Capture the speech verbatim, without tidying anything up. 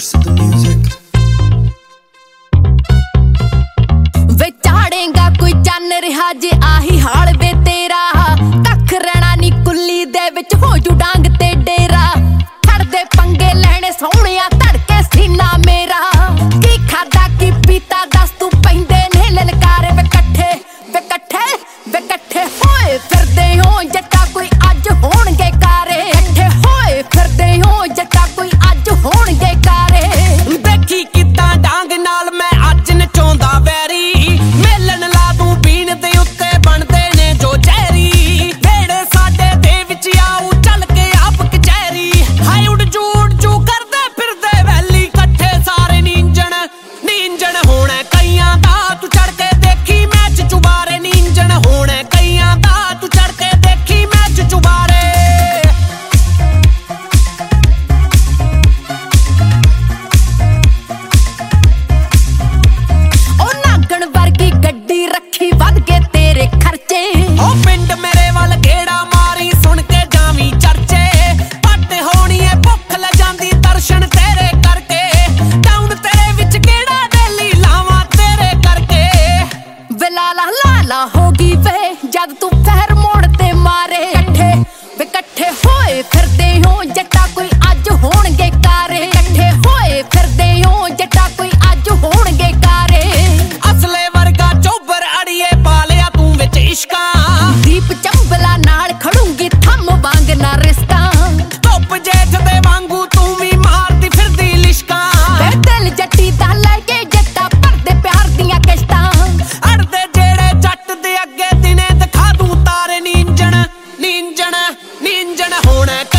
curse of the music. वे चाड़ेगा कोई चन रहा जे आही हाल वे तेरा कख रहना नी कुल्ली दे विच हो जू डांग ते डेरा छड़ दे पंगे लैणे सोहणिया धड़के सीना मेरा की खादा की पीता दस तू पैंदे ने ललकारे वे कट्ठे वे कट्ठे वे कट्ठे होए फिरदे हो जट्टा कोई अज होणगे कारे कट्ठे होए फिरदे हो जट्टा कोई अज होणगे कारे देखी किदां डांग नाल मैं अज नचाउंदा वैरी मेलन ला दूं बीन दे उत्ते बनदे ने जो जहरी ढेड़े साडे दे विच आऊ चल के आप कचहरी हाय उड़ जू उड़ जू करदे फिरदे वैली कट्ठे सारे नींजण नींजण होणे कईयां दा तू चढ़ के देखी मैच चुबारे नींजण होणे कईयां दा तू चढ़ के देखी मैच चुबारे रखी वध के तेरे खर्चे ओ पिंड मेरे वाल गेड़ा मारी सुन के जावी चर्चे पट होनी है भुख ल जांदी दर्शन तेरे करके डाउन तेरे विच गेड़ा डेली लावा तेरे करके वे लाला लाला होगी वे जद तू फहर मोड़ ते मारे कट्ठे वे कट्ठे होए फिरदे हो जट्टा कोई अज होणगे कारे कट्ठे होए फिरदे हो जट्टा कोई अज होणगे कारे असले वर्गा चोबर अड़िए पालिया तू विच इश्का दीप चंबला नाल खड़ूंगी थम वांग ना रिश्ता धुप जेठ दे वांगू तू भी मारदी फिरदी लिश्का वे दिल जट्टी दा लगे जट्टा भरदे प्यार दियां किश्तां अड़दे जेड़े जट दे अगे दिने दिखा दूं तारे नींजण नींजण नींजण होणे